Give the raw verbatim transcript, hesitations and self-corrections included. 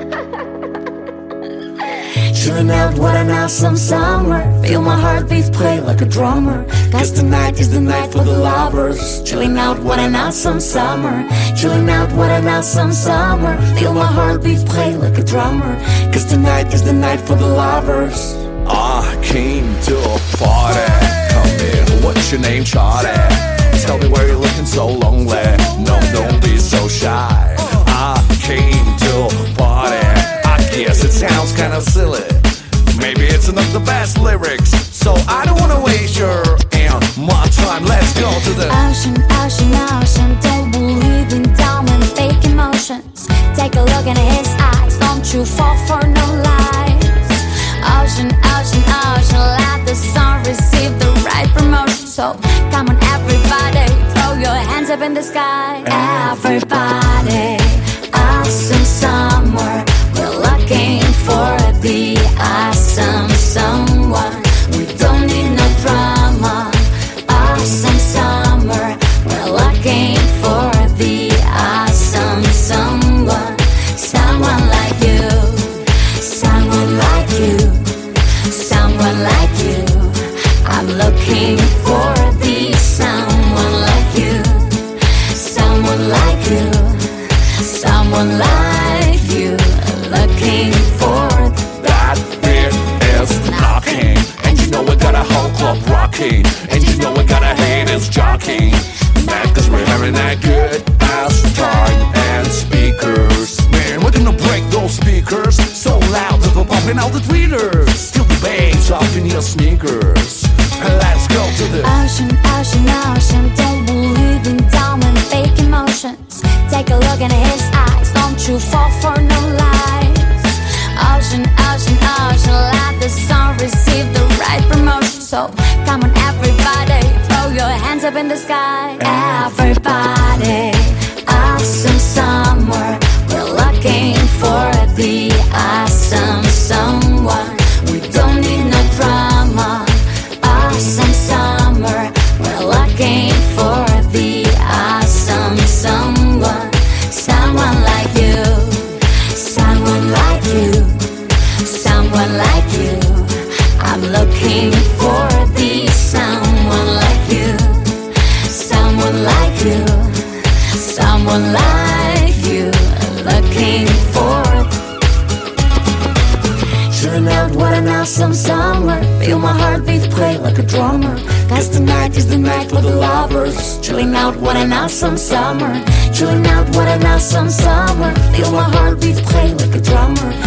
Chilling out, what an awesome summer. Feel my heartbeat play like a drummer. Cause tonight is the night for the lovers. Chilling out, what an awesome summer. Chilling out, what an awesome summer. Feel my heartbeat play like a drummer. Cause tonight is the night for the lovers. I came to a party. Come in, what's your name, shawty? Tell me where you're looking so lonely. No, don't be so shy. I came to a party. I guess it sounds kinda silly. Maybe it's not the best lyrics, so I don't wanna waste your and my time. Let's go to the ocean, ocean, ocean. Don't believe in dumb and fake emotions. Take a look in his eyes. Don't you fall for no lies. Ocean, ocean, ocean. Let the sun receive the right promotion. So come on, everybody, throw your hands up in the sky. Everybody, awesome summer. We're looking for the awesome someone. We don't need no drama. Awesome summer. We're looking for the awesome someone. Someone like you. Someone like you. Someone like you. I'm looking for the someone like you. Someone like you. Someone like you. Looking for that beat is knocking. And you know we got a whole club rocking. And you know we got a haters jockeying. Mad cause we're having that good ass time and speakers. Man, we're gonna break those speakers so loud that we're pumping out the tweeters. Feel the bass up in your sneakers. And let's go to the ocean, ocean, ocean. Don't believe in dumb and fake emotions. Take a look in his eyes. Don't you fall for no lies. Ocean, ocean, ocean. Let the sun receive the right promotion. So come on, everybody, throw your hands up in the sky. Everybody, awesome summer. We're looking for the awesome someone. We don't need no drama. Awesome summer. We're looking for the awesome someone. Someone like you. Someone like you. Someone like you. I'm looking for the someone like you. Someone like you. Someone like you. Looking for. Chilling out, what an awesome summer. Feel my heartbeat play like a drummer. Cause tonight is the night for the lovers. Chilling out, what an awesome summer. Chilling out, what an awesome summer. Feel my heartbeat play like a drummer.